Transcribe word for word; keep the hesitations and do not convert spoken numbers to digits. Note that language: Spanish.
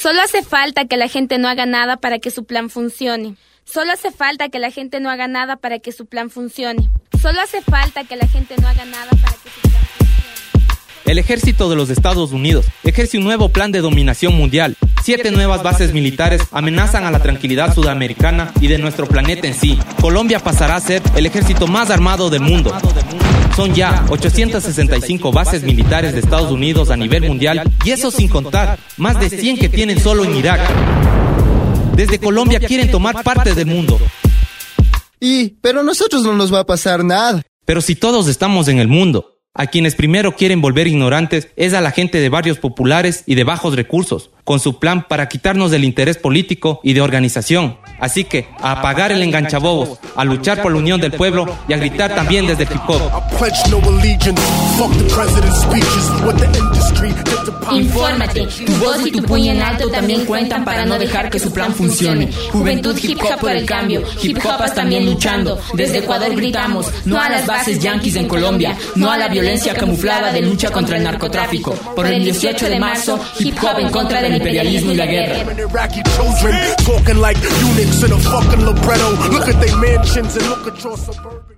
Solo hace falta que la gente no haga nada para que su plan funcione. Solo hace falta que la gente no haga nada para que su plan funcione. Solo hace falta que la gente no haga nada para que su plan funcione. El ejército de los Estados Unidos ejerce un nuevo plan de dominación mundial. Siete nuevas bases militares amenazan a la tranquilidad sudamericana y de nuestro planeta en sí. Colombia pasará a ser el ejército más armado del mundo. Son ya ochocientas sesenta y cinco bases militares de Estados Unidos a nivel mundial, y eso sin contar más de cien que tienen solo en Irak. Desde Colombia quieren tomar parte del mundo. Y, pero a nosotros no nos va a pasar nada. Pero si todos estamos en el mundo, a quienes primero quieren volver ignorantes es a la gente de barrios populares y de bajos recursos, con su plan para quitarnos del interés político y de organización. Así que, a apagar el enganchabobos, a luchar por la unión del pueblo y a gritar también desde el hip hop. Infórmate, tu voz y tu puño en alto también cuentan para no dejar que su plan funcione. Juventud hip hop por el cambio, hip hopas también luchando. Desde Ecuador gritamos, no a las bases yanquis en Colombia, no a la violencia camuflada de lucha contra el narcotráfico. Por el dieciocho de marzo, hip hop en contra del imperialismo y la guerra. Talking like eunuchs in a fucking libretto. Look at they mansions and look at your suburban.